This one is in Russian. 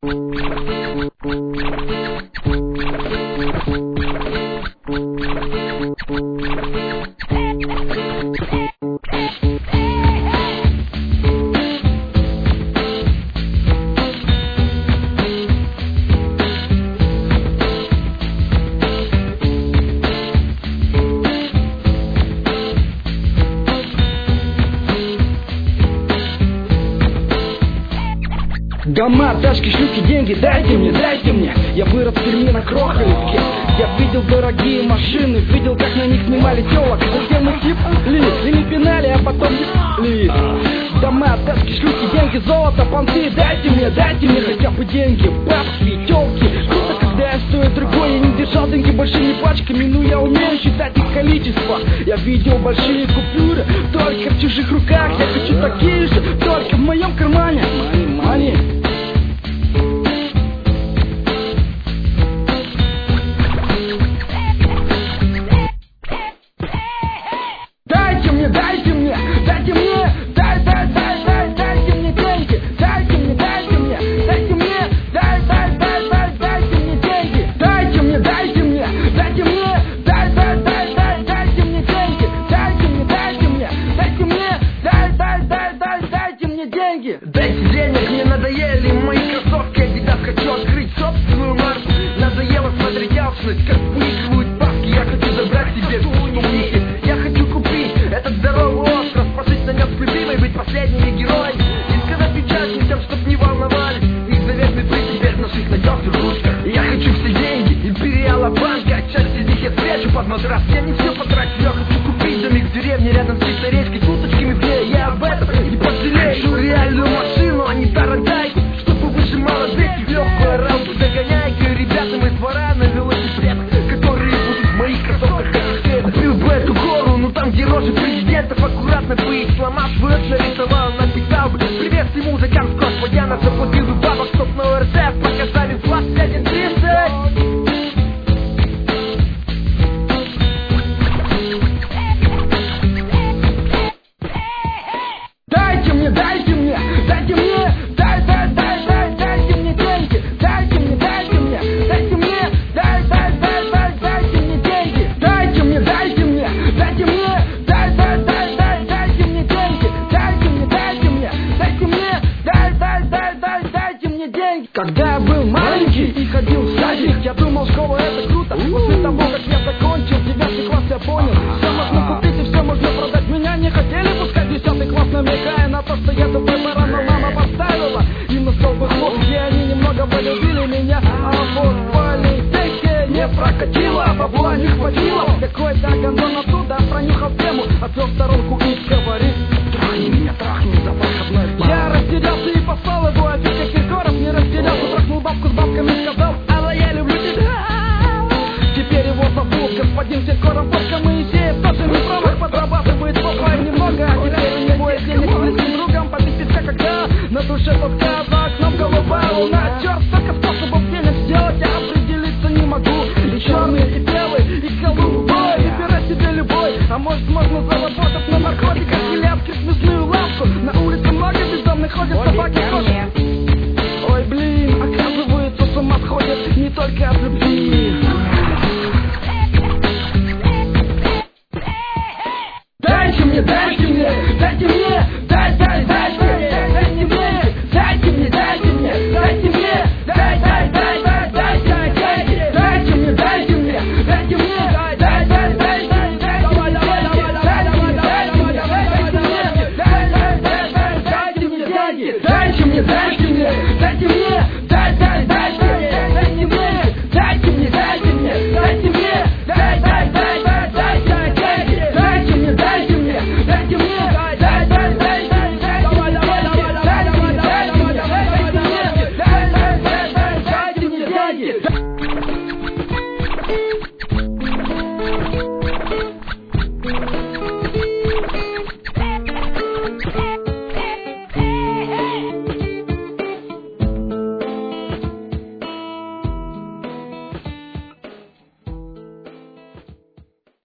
Дома, тачки, шлюхи, деньги, дайте мне. Я вырос в Перми на Крохолевке. Я видел дорогие машины, видел, как на них снимали телок. Затем мы сипли, или пинали, а потом ебли. Дома, тачки, шлюхи, деньги, золото, понты. Дайте мне хотя бы деньги, бабки, телки. Круто, когда я стою другой. Я не держал деньги большими пачками, но я умею считать их количество. Я видел большие купюры, только в чужих руках. Я хочу такие же, только в моем кармане. Money. Дайте мне деньги, дайте мне деньги, дайте мне деньги. Дайте денег, мне надоели мои кроссовки, Adidas, хочу открыть собственную марку. Надоело смотреть алчность, как впихивают бабки. Я хочу забрать себе что у них есть. Я хочу купить этот здоровый остров, пожить на нем с любимой, быть последними героями. И сказать участникам, чтоб не волновались. Их заветный приз теперь в наших натертых ручках. Я хочу все деньги Империала банка, часть из них я спрячу под матрас. Я не все потрачу, я хочу купить домик в деревне рядом с чистой речкой, с уточками в ней. Я об этом не пожалею. Хочу реальную машину, а не тарантайку, чтобы выжимала дверь в легкую рамку. Загоняйка, ребята, мы двора на велосипедах, которые будут в моих кроссовках как свет. Купил бы эту гору, ну там где рожи президентов, аккуратно бы их сломав, вверх нарисовал, написал бы привет всему музыкам с Господяна, заплатил бы бабок, чтоб на ОРТ показали в 21:30. Дайте мне деньги, дайте мне деньги, дайте мне деньги, дайте мне деньги, дайте мне деньги. Когда я был маленький и ходил в садик, я думал, школа это круто. После того, как я закончил 9 класс, я понял, все можно купить и все можно продать. Меня не хотели пускать 10 класс, намекая на то, что я тупой баран, но мама поставила им на стол бухло, и они немного полюбили меня. А вот в политехе не прокатило, бабла не хватило. Какой-то гандон оттуда пронюхал тему, отвел в сторонку и говорит: трахни меня, трахни за выходной план. Я растерялся и послал его, а Витя Киркоров не растерялся, трахнул бабку с бабками, сказал: Алла, я люблю тебя. Теперь его зовут господин Киркоров, водка Моисеев тоже не промах, подрабатывает попой немного. А теперь у него есть денег с близким другом, попить пивка, когда на душе тоска, за окном голубая луна. Черт, столько способов денег сделать, я определиться не могу. И черный, и белый, и голубой, выбирай себе любой. А может можно заработать на наркотиках или открыть мясную лавку. На улице много бездомных ходят, собаки кошек. Ой, блин, оказывается, с ума сходят не только от любви. Дайте мне деньги, дайте мне деньги.